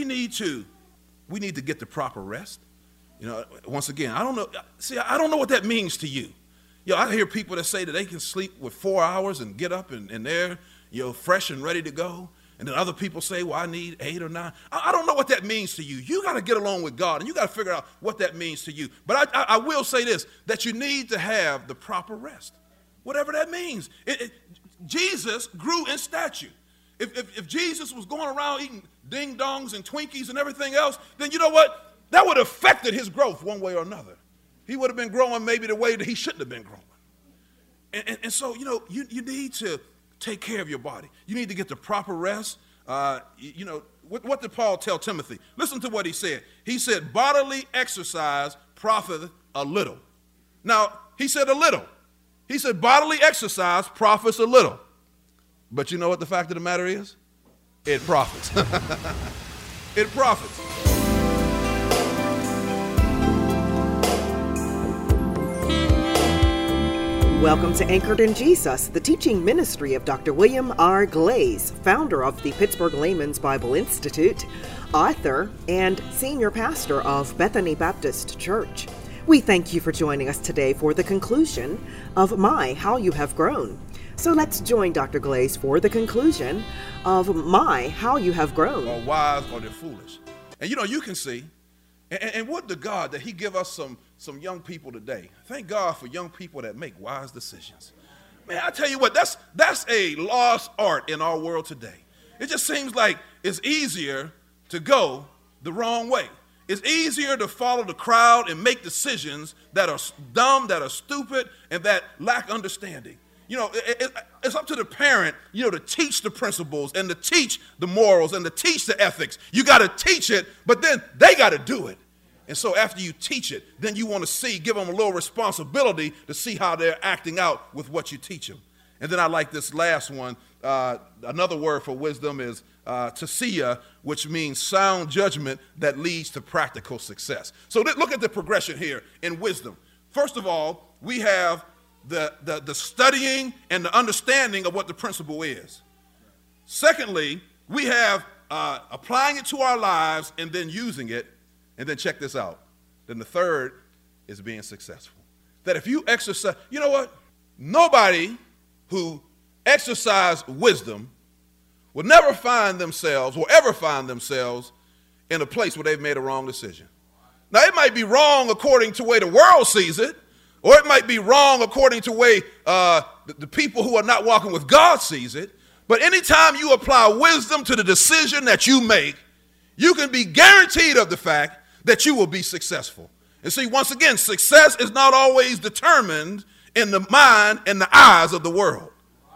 we need to get the proper rest. Once again, I don't know what that means to you. I hear people that say that they can sleep with 4 hours and get up and they're, fresh and ready to go. And then other people say, well, I need 8 or 9. I don't know what that means to you. You got to get along with God, and you got to figure out what that means to you. But I will say this, that you need to have the proper rest, whatever that means. Jesus grew in stature. If Jesus was going around eating ding-dongs and Twinkies and everything else, then you know what? That would have affected his growth one way or another. He would have been growing maybe the way that he shouldn't have been growing. And so, you need to take care of your body. You need to get the proper rest. What did Paul tell Timothy? Listen to what he said. He said, bodily exercise profiteth a little. Now, he said a little. He said bodily exercise profits a little. But you know what the fact of the matter is? It profits. It profits. Welcome to Anchored in Jesus, the teaching ministry of Dr. William R. Glaze, founder of the Pittsburgh Layman's Bible Institute, author, and senior pastor of Bethany Baptist Church. We thank you for joining us today for the conclusion of My, How You Have Grown. So let's join Dr. Glaze for the conclusion of My, How You Have Grown. Or wise or they're foolish. And you can see, and would to God that he give us some young people today. Thank God for young people that make wise decisions. Man, I tell you what, that's a lost art in our world today. It just seems like it's easier to go the wrong way. It's easier to follow the crowd and make decisions that are dumb, that are stupid, and that lack understanding. It's up to the parent, to teach the principles and to teach the morals and to teach the ethics. You got to teach it, but then they got to do it. And so after you teach it, then you want to give them a little responsibility to see how they're acting out with what you teach them. And then I like this last one. Another word for wisdom is tasia, which means sound judgment that leads to practical success. So look at the progression here in wisdom. First of all, we have the studying and the understanding of what the principle is. Secondly, we have applying it to our lives and then using it. And then check this out. Then the third is being successful. That if you exercise, you know what? Nobody who exercises wisdom will never find themselves or ever find themselves in a place where they've made a wrong decision. Now, it might be wrong according to the way the world sees it, or it might be wrong according to the way the people who are not walking with God sees it. But anytime you apply wisdom to the decision that you make, you can be guaranteed of the fact that you will be successful. And see, once again, success is not always determined in the mind and the eyes of the world.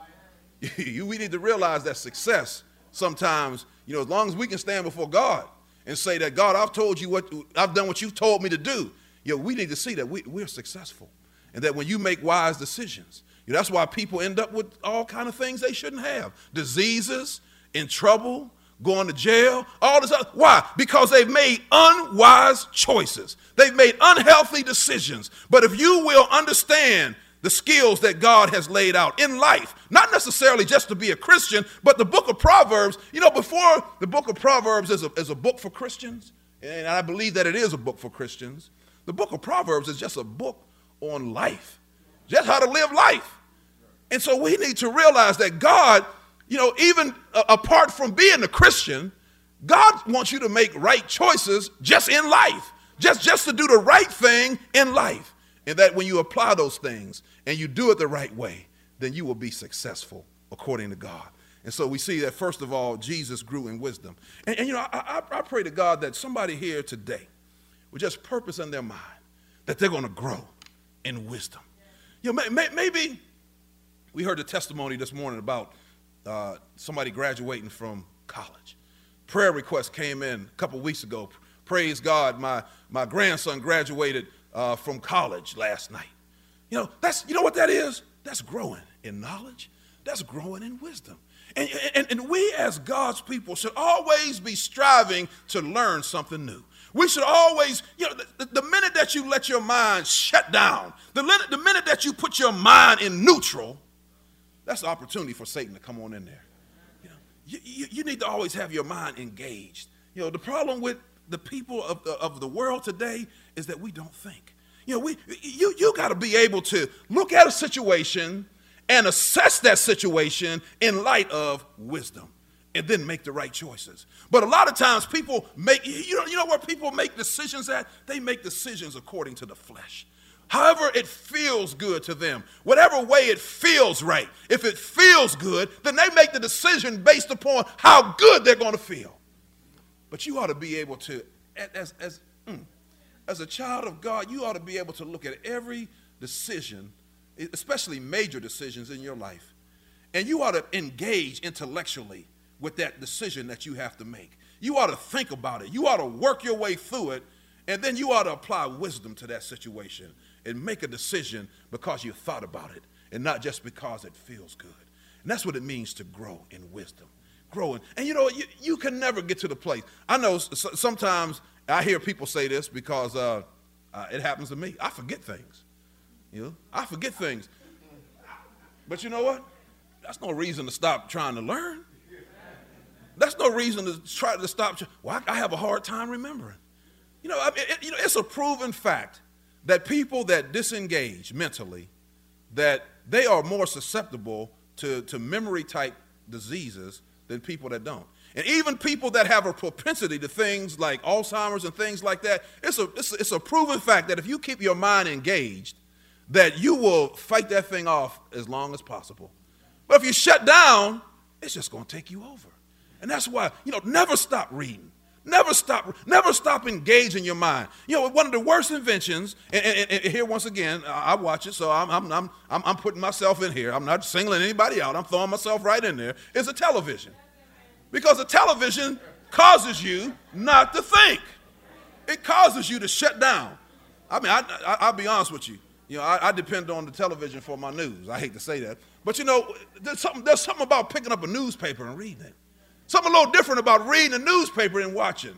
We need to realize that success sometimes, as long as we can stand before God and say that, God, I've done what you've told me to do. We need to see that we're successful and that when you make wise decisions, that's why people end up with all kind of things they shouldn't have. Diseases, in trouble, going to jail, all this other. Why? Because they've made unwise choices. They've made unhealthy decisions. But if you will understand the skills that God has laid out in life, not necessarily just to be a Christian, but the book of Proverbs, before the book of Proverbs is a book for Christians, and I believe that it is a book for Christians, the book of Proverbs is just a book on life, just how to live life. And so we need to realize that God, even apart from being a Christian, God wants you to make right choices just in life, just to do the right thing in life. And that when you apply those things and you do it the right way, then you will be successful according to God. And so we see that, first of all, Jesus grew in wisdom. And I pray to God that somebody here today with just purpose in their mind, that they're going to grow in wisdom. Maybe we heard the testimony this morning about somebody graduating from college. Prayer request came in a couple weeks ago. Praise God, my grandson graduated from college last night. You know what that is? That's growing in knowledge. That's growing in wisdom. And we as God's people should always be striving to learn something new. We should always, the minute that you let your mind shut down, the minute that you put your mind in neutral, that's an opportunity for Satan to come on in there. You need to always have your mind engaged. The problem with the people of the world today is that we don't think. You got to be able to look at a situation and assess that situation in light of wisdom and then make the right choices. But a lot of times people make, where people make decisions at? They make decisions according to the flesh. However it feels good to them, whatever way it feels right. If it feels good, then they make the decision based upon how good they're going to feel. But you ought to be able to, as a child of God, you ought to be able to look at every decision, especially major decisions in your life, and you ought to engage intellectually with that decision that you have to make. You ought to think about it. You ought to work your way through it, and then you ought to apply wisdom to that situation and make a decision because you thought about it and not just because it feels good. And that's what it means to grow in wisdom. Growing. And you can never get to the place. I know sometimes I hear people say this because it happens to me. I forget things. I forget things. But you know what? That's no reason to stop trying to learn. That's no reason to try to stop. Well, I have a hard time remembering. It's a proven fact that people that disengage mentally, that they are more susceptible to memory type diseases than people that don't. And even people that have a propensity to things like Alzheimer's and things like that, it's a proven fact that if you keep your mind engaged, that you will fight that thing off as long as possible. But if you shut down, it's just going to take you over. And that's why, never stop reading. Never stop engaging your mind. One of the worst inventions, and here once again, I watch it, so I'm putting myself in here. I'm not singling anybody out. I'm throwing myself right in there. Is a television. Because a television causes you not to think. It causes you to shut down. I mean, I'll be honest with you. I depend on the television for my news. I hate to say that. But, there's something about picking up a newspaper and reading it. Something a little different about reading a newspaper and watching.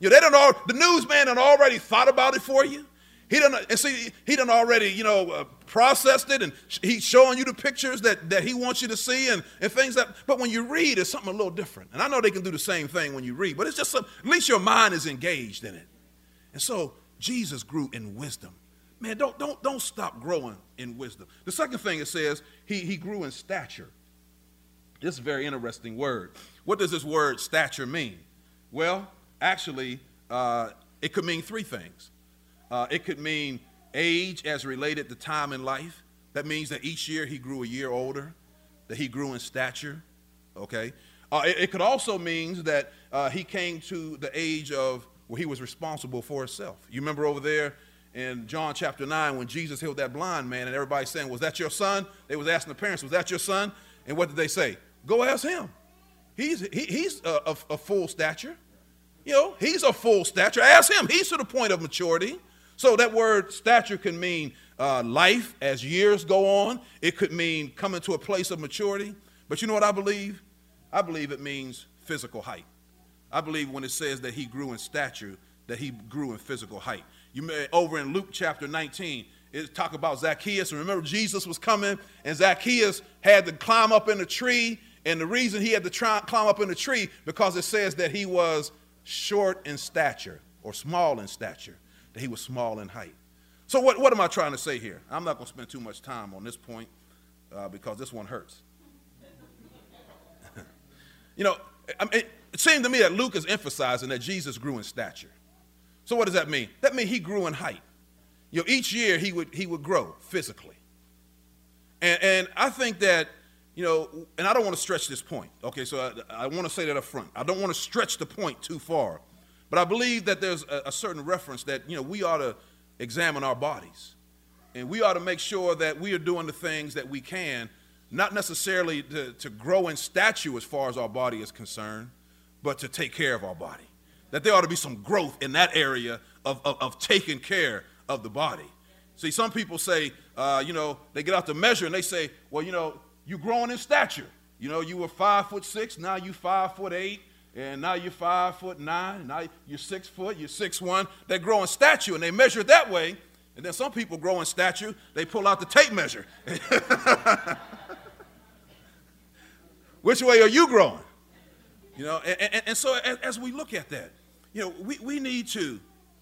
The newsman done already thought about it for you. He done already, processed it, and he's showing you the pictures that he wants you to see and things that. But when you read, it's something a little different. And I know they can do the same thing when you read, but it's just at least your mind is engaged in it. And so Jesus grew in wisdom. Man, don't stop growing in wisdom. The second thing it says, he grew in stature. This is a very interesting word. What does this word stature mean? Well, actually, it could mean three things. It could mean age as related to time in life. That means that each year he grew a year older, that he grew in stature, okay? It could also mean that he came to the age of where he was responsible for himself. You remember over there in John chapter 9 when Jesus healed that blind man and everybody's saying, was that your son? They was asking the parents, was that your son? And what did they say? Go ask him. He's a full stature. He's a full stature. Ask him. He's to the point of maturity. So that word stature can mean life as years go on. It could mean coming to a place of maturity. But you know what I believe? I believe it means physical height. I believe when it says that he grew in stature, that he grew in physical height. Over in Luke chapter 19, it talk about Zacchaeus. And remember, Jesus was coming, and Zacchaeus had to climb up in a tree. And the reason he had to climb up in the tree, because it says that he was short in stature or small in stature, that he was small in height. So what am I trying to say here? I'm not going to spend too much time on this point because this one hurts. It seemed to me that Luke is emphasizing that Jesus grew in stature. So what does that mean? That means he grew in height. Each year he would grow physically. And I think that, and I don't want to stretch this point. Okay, so I want to say that up front. I don't want to stretch the point too far. But I believe that there's a certain reference that, we ought to examine our bodies. And we ought to make sure that we are doing the things that we can, not necessarily to grow in stature as far as our body is concerned, but to take care of our body. That there ought to be some growth in that area of taking care of the body. See, some people say, they get out the measure and they say, well, you're growing in stature. You were 5'6", now you 5'8", and now you're 5'9", now you're 6 foot, you're 6'1". They grow in stature and they measure it that way. And then some people grow in stature, they pull out the tape measure. Which way are you growing? And so as we look at that, we need to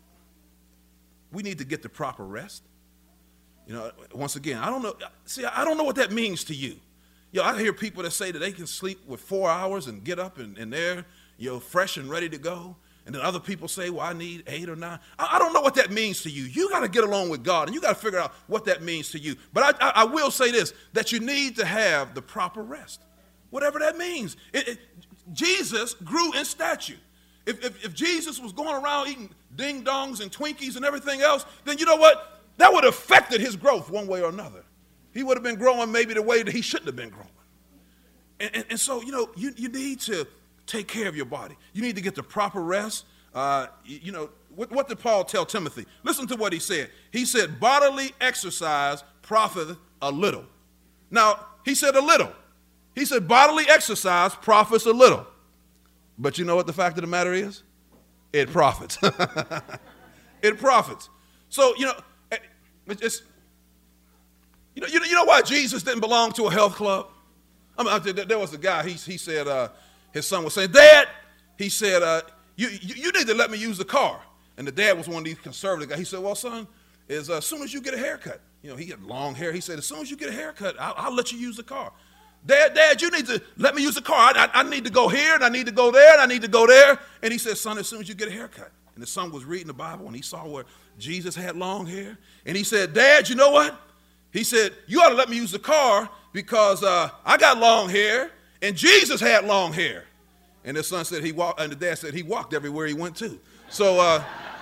get the proper rest. Once again, I don't know what that means to you. I hear people that say that they can sleep with 4 hours and get up and they're, fresh and ready to go. And then other people say, well, I need 8 or 9. I don't know what that means to you. You got to get along with God, and you got to figure out what that means to you. But I will say this, that you need to have the proper rest, whatever that means. Jesus grew in stature. If Jesus was going around eating ding-dongs and Twinkies and everything else, then you know what? That would have affected his growth one way or another. He would have been growing maybe the way that he shouldn't have been growing. And so, you need to take care of your body. You need to get the proper rest. What did Paul tell Timothy? Listen to what he said. He said, bodily exercise profiteth a little. Now, he said a little. He said bodily exercise profits a little. But you know what the fact of the matter is? It profits. It profits. So, it's, you know why Jesus didn't belong to a health club? There was a guy, he said, his son was saying, Dad, he said, you need to let me use the car. And the dad was one of these conservative guys. He said, well, son, as soon as you get a haircut, he had long hair. He said, as soon as you get a haircut, I'll let you use the car. Dad, you need to let me use the car. I need to go here, and I need to go there, and I need to go there. And he said, son, as soon as you get a haircut. And the son was reading the Bible, and he saw where Jesus had long hair. And he said, Dad, you know what? He said, you ought to let me use the car because I got long hair, and Jesus had long hair. And the son said and the dad said he walked everywhere he went to. So,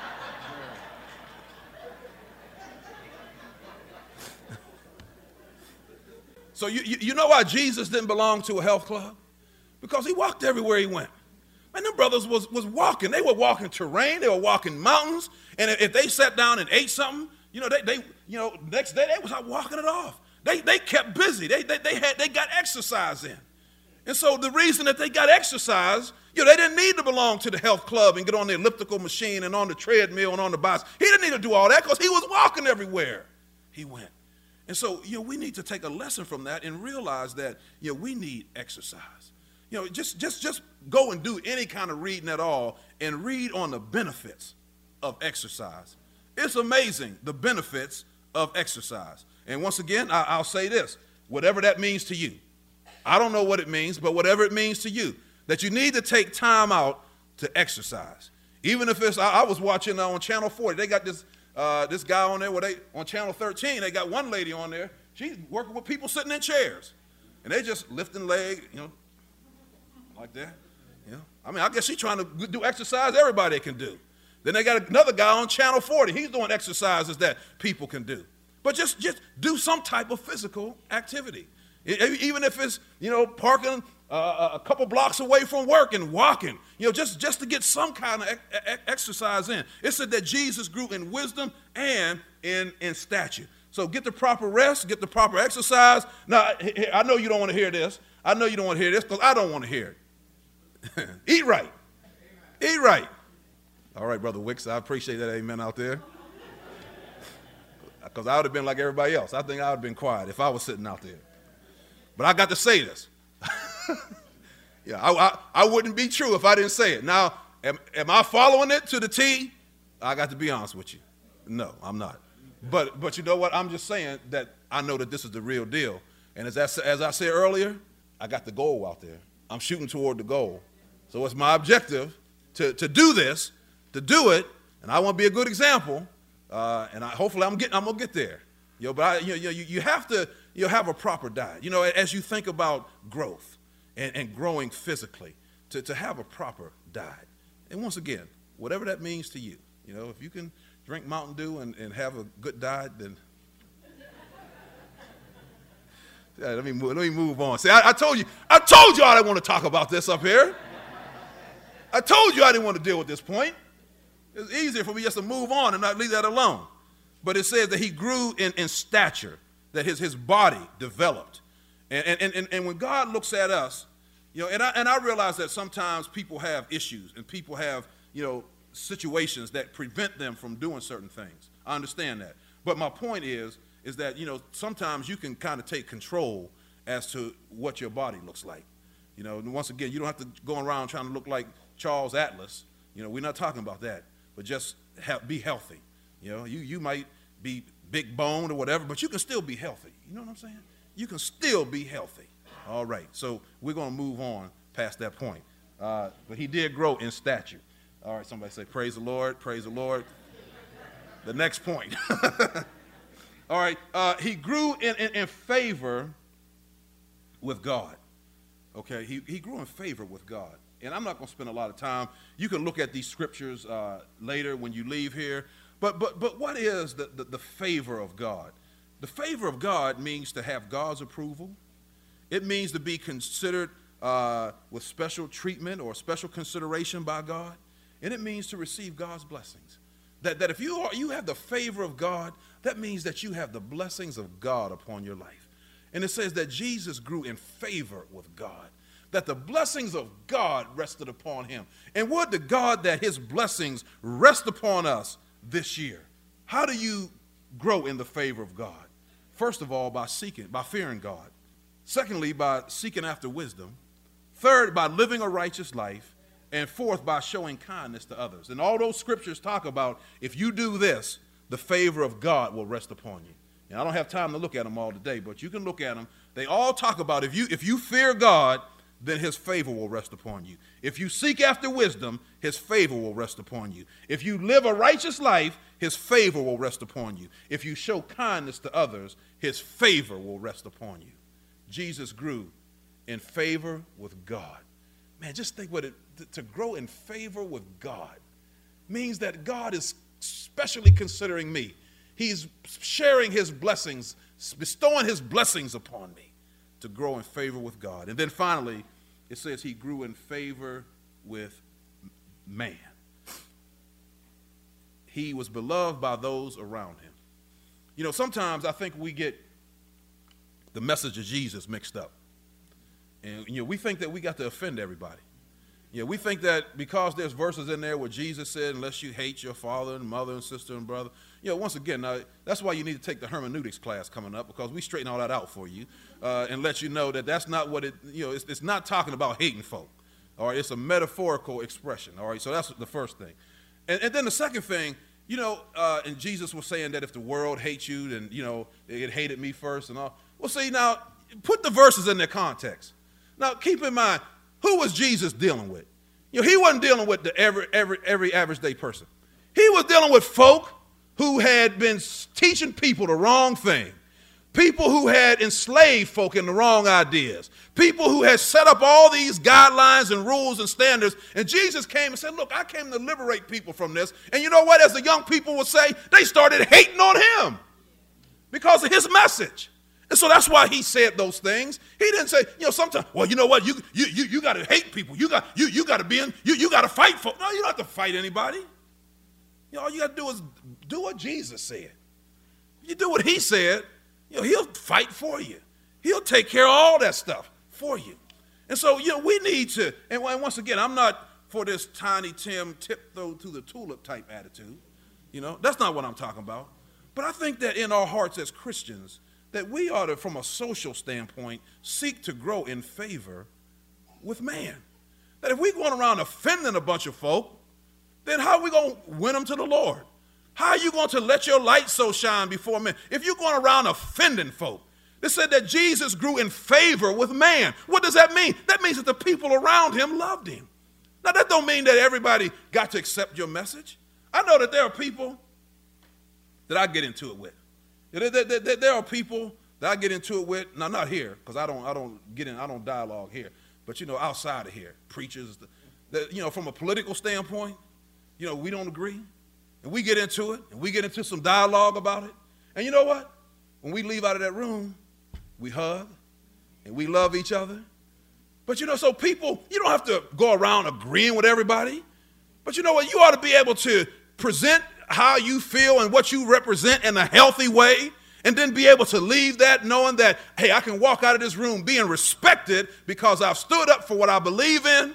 so you know why Jesus didn't belong to a health club? Because he walked everywhere he went. Man, them brothers was walking. They were walking terrain. They were walking mountains. And if they sat down and ate something, next day they was out walking it off. They kept busy. They got exercise in. And so the reason that they got exercise, they didn't need to belong to the health club and get on the elliptical machine and on the treadmill and on the bicycle. He didn't need to do all that because he was walking everywhere he went. And so, we need to take a lesson from that and realize that, we need exercise. Just go and do any kind of reading at all and read on the benefits of exercise. It's amazing, the benefits of exercise. And once again, I'll say this, whatever that means to you. I don't know what it means, but whatever it means to you, that you need to take time out to exercise. Even if it's, I was watching on Channel 40, they got this guy on there, on Channel 13, they got one lady on there, she's working with people sitting in chairs. And they just lifting leg, like that. I guess she's trying to do exercise everybody can do. Then they got another guy on Channel 40, he's doing exercises that people can do. But just do some type of physical activity. Even if it's, parking a couple blocks away from work and walking, just to get some kind of exercise in. It said that Jesus grew in wisdom and in stature. So get the proper rest, get the proper exercise. Now, I know you don't want to hear this. I know you don't want to hear this because I don't want to hear it. Eat right. Eat right. All right, Brother Wicks, I appreciate that amen out there. Because I would have been like everybody else. I think I would have been quiet if I was sitting out there. But I got to say this. I wouldn't be true if I didn't say it. Now, am I following it to the T? I got to be honest with you. No, I'm not. But you know what? I'm just saying that I know that this is the real deal. And as I said earlier, I got the goal out there. I'm shooting toward the goal. So it's my objective to do this, to do it, and I want to be a good example. Hopefully I'm gonna get there. But you have to have a proper diet. As you think about growth and growing physically, to have a proper diet. And once again, whatever that means to you, if you can drink Mountain Dew and have a good diet, then let me move on. See, I told you I didn't want to talk about this up here. I told you I didn't want to deal with this point. It's easier for me just to move on and not leave that alone. But it says that he grew in stature, that his body developed. And when God looks at us, and I realize that sometimes people have issues and people have, situations that prevent them from doing certain things. I understand that. But my point is that, sometimes you can kind of take control as to what your body looks like. Once again, you don't have to go around trying to look like Charles Atlas. We're not talking about that, but just be healthy. You might be big boned or whatever, but you can still be healthy. You know what I'm saying? You can still be healthy. All right, so we're going to move on past that point. But he did grow in stature. All right, somebody say, praise the Lord, praise the Lord. The next point. All right, he grew in favor with God. Okay, he grew in favor with God. And I'm not going to spend a lot of time. You can look at these scriptures later when you leave here. But what is the favor of God? The favor of God means to have God's approval. It means to be considered with special treatment or special consideration by God. And it means to receive God's blessings. That if you have the favor of God, that means that you have the blessings of God upon your life. And it says that Jesus grew in favor with God, that the blessings of God rested upon him. And would to God that his blessings rest upon us this year. How do you grow in the favor of God? First of all, by fearing God. Secondly, by seeking after wisdom. Third, by living a righteous life. And fourth, by showing kindness to others. And all those scriptures talk about if you do this, the favor of God will rest upon you. And I don't have time to look at them all today, but you can look at them. They all talk about if you fear God, then his favor will rest upon you. If you seek after wisdom, his favor will rest upon you. If you live a righteous life, his favor will rest upon you. If you show kindness to others, his favor will rest upon you. Jesus grew in favor with God. Man, just think what to grow in favor with God means that God is specially considering me. He's sharing his blessings, bestowing his blessings upon me to grow in favor with God. And then finally, it says he grew in favor with man. He was beloved by those around him. Sometimes I think we get the message of Jesus mixed up. And, we think that we got to offend everybody. We think that because there's verses in there where Jesus said, unless you hate your father and mother and sister and brother. Once again, that's why you need to take the hermeneutics class coming up, because we straighten all that out for you and let you know that that's not what it's not talking about hating folk. All right, it's a metaphorical expression. All right, so that's the first thing. And then the second thing, and Jesus was saying that if the world hates you, then, it hated me first and all. Well, see, now, put the verses in their context. Now, keep in mind, who was Jesus dealing with? He wasn't dealing with every average day person. He was dealing with folk who had been teaching people the wrong thing. People who had enslaved folk in the wrong ideas. People who had set up all these guidelines and rules and standards. And Jesus came and said, look, I came to liberate people from this. And you know what? As the young people would say, they started hating on him because of his message. And so that's why he said those things. He didn't say, sometimes, well, you know what, you got to hate people. You got to be in, you got to fight for. No, you don't have to fight anybody. All you got to do is do what Jesus said. You do what he said, he'll fight for you. He'll take care of all that stuff for you. And so, we need to, and once again, I'm not for this Tiny Tim tiptoe to the tulip type attitude. That's not what I'm talking about. But I think that in our hearts as Christians, that we ought to, from a social standpoint, seek to grow in favor with man. That if we're going around offending a bunch of folk, then how are we going to win them to the Lord? How are you going to let your light so shine before men? If you're going around offending folk, it said that Jesus grew in favor with man. What does that mean? That means that the people around him loved him. Now, that don't mean that everybody got to accept your message. I know that there are people that I get into it with. There are people that I get into it with. Now, not here, because I don't dialogue here. But outside of here, preachers. That from a political standpoint, we don't agree, and we get into it, and we get into some dialogue about it. And you know what? When we leave out of that room, we hug, and we love each other. But so people, you don't have to go around agreeing with everybody. But you know what? You ought to be able to present how you feel and what you represent in a healthy way, and then be able to leave that knowing that, hey, I can walk out of this room being respected because I've stood up for what I believe in,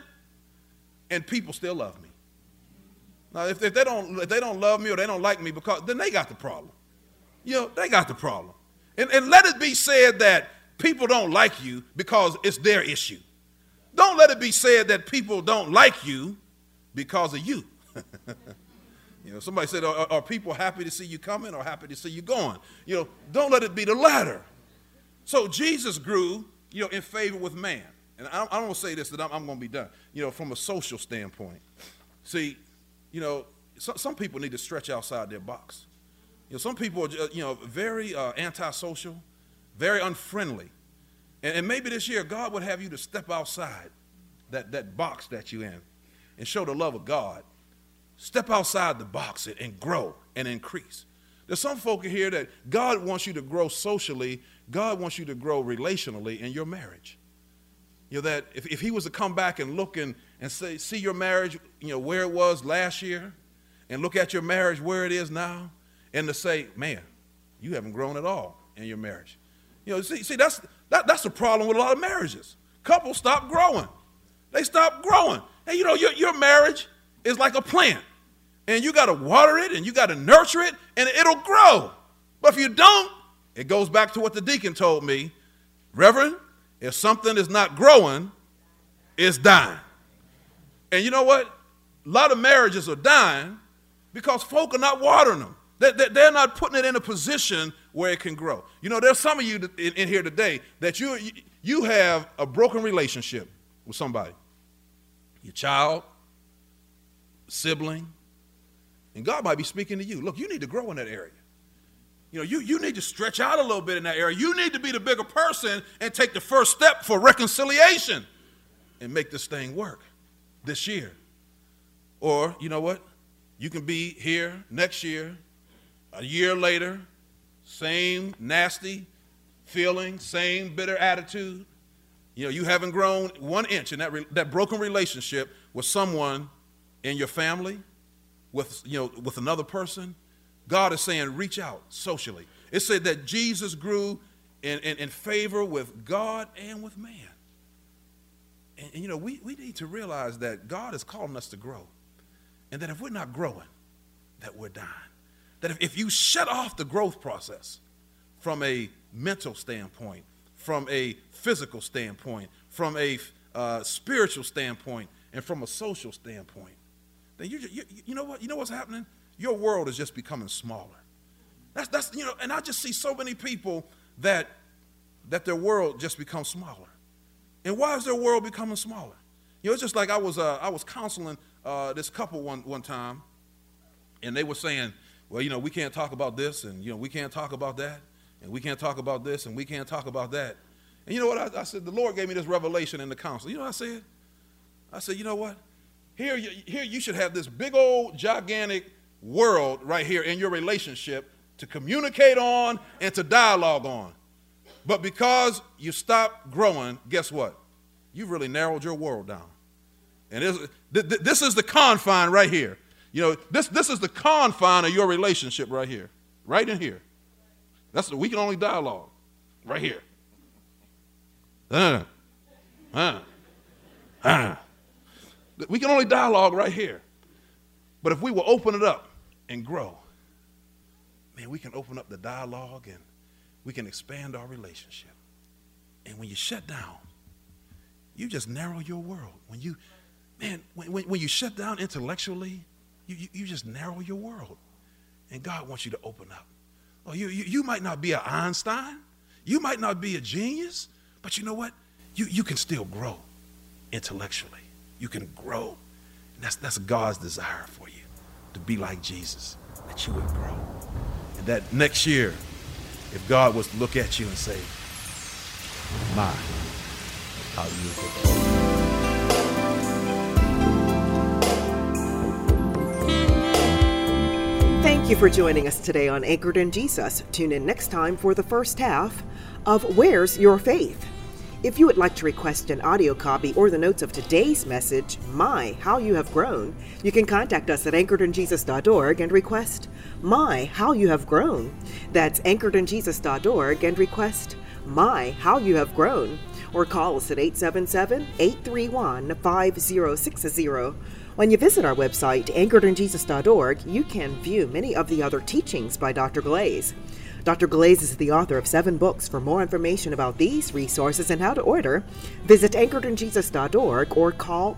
and people still love me. Now, if they don't love me or they don't like me, then they got the problem. They got the problem. And let it be said that people don't like you because it's their issue. Don't let it be said that people don't like you because of you. Somebody said, are people happy to see you coming or happy to see you going? Don't let it be the latter. So Jesus grew, in favor with man. And I don't want to say this, that I'm going to be done, from a social standpoint. See, some people need to stretch outside their box. Some people are, very antisocial, very unfriendly. And maybe this year, God would have you to step outside that box that you're in and show the love of God. Step outside the box and grow and increase. There's some folk here that God wants you to grow socially. God wants you to grow relationally in your marriage. That if he was to come back and look and see your marriage, where it was last year, and look at your marriage where it is now, and to say, man, you haven't grown at all in your marriage. See, that's the problem with a lot of marriages. Couples stop growing. They stop growing. And your marriage is like a plant. And you got to water it and you got to nurture it and it'll grow. But if you don't, it goes back to what the deacon told me. Reverend, if something is not growing, it's dying. And you know what? A lot of marriages are dying because folk are not watering them. They're not putting it in a position where it can grow. There's some of you in here today that you have a broken relationship with somebody. Your child, sibling, and God might be speaking to you. Look, you need to grow in that area. You need to stretch out a little bit in that area. You need to be the bigger person and take the first step for reconciliation and make this thing work this year. Or, you know what? You can be here next year, a year later, same nasty feeling, same bitter attitude. You haven't grown 1 inch in that broken relationship with someone in your family, with another person. God is saying, reach out socially. It said that Jesus grew in favor with God and with man. And we need to realize that God is calling us to grow. And that if we're not growing, that we're dying. That if you shut off the growth process from a mental standpoint, from a physical standpoint, from a spiritual standpoint, and from a social standpoint, then you know what? You know what's happening? Your world is just becoming smaller. That's and I just see so many people that their world just becomes smaller. And why is their world becoming smaller? It's just like I was counseling this couple one time, and they were saying, well, we can't talk about this, and we can't talk about that, and we can't talk about this, and we can't talk about that. And you know what? I said, the Lord gave me this revelation in the council. You know what I said? I said, you know what? Here you should have this big old gigantic world right here in your relationship to communicate on and to dialogue on. But because you stopped growing, guess what? You've really narrowed your world down. And this is the confine right here. This is the confine of your relationship right here. Right in here. We can only dialogue. Right here. We can only dialogue right here. But if we will open it up and grow, man, we can open up the dialogue and we can expand our relationship. And when you shut down, you just narrow your world. When you shut down intellectually, you just narrow your world. And God wants you to open up. Oh, you might not be an Einstein. You might not be a genius. But you know what? You can still grow intellectually. You can grow. And that's God's desire for you, to be like Jesus, that you would grow. And that next year, if God was to look at you and say, my, how you grow. Thank you for joining us today on Anchored in Jesus. Tune in next time for the first half of Where's Your Faith? If you would like to request an audio copy or the notes of today's message, My, How You Have Grown, you can contact us at anchoredinjesus.org and request My, How You Have Grown. That's anchoredinjesus.org and request My, How You Have Grown. Or call us at 877-831-5060. When you visit our website, anchoredinjesus.org, you can view many of the other teachings by Dr. Glaze. Dr. Glaze is the author of 7 books. For more information about these resources and how to order, visit anchoredinjesus.org or call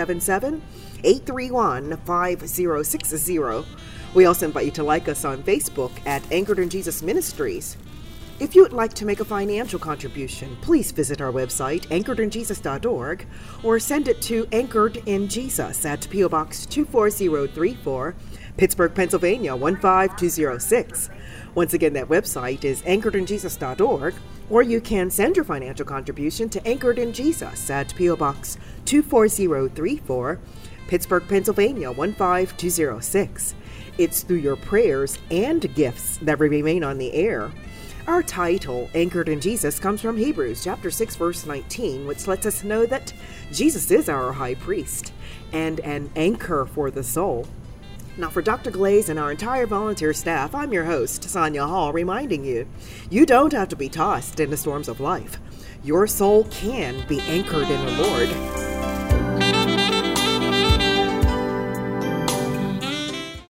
877-831-5060. We also invite you to like us on Facebook at Anchored in Jesus Ministries. If you would like to make a financial contribution, please visit our website, anchoredinjesus.org, or send it to Anchored in Jesus at P.O. Box 24034, Pittsburgh, Pennsylvania 15206. Once again, that website is anchoredinjesus.org, or you can send your financial contribution to Anchored in Jesus at P.O. Box 24034, Pittsburgh, Pennsylvania 15206. It's through your prayers and gifts that we remain on the air. Our title, Anchored in Jesus, comes from Hebrews chapter 6, verse 19, which lets us know that Jesus is our high priest and an anchor for the soul. Now, for Dr. Glaze and our entire volunteer staff, I'm your host, Sonia Hall, reminding you, you don't have to be tossed in the storms of life. Your soul can be anchored in the Lord.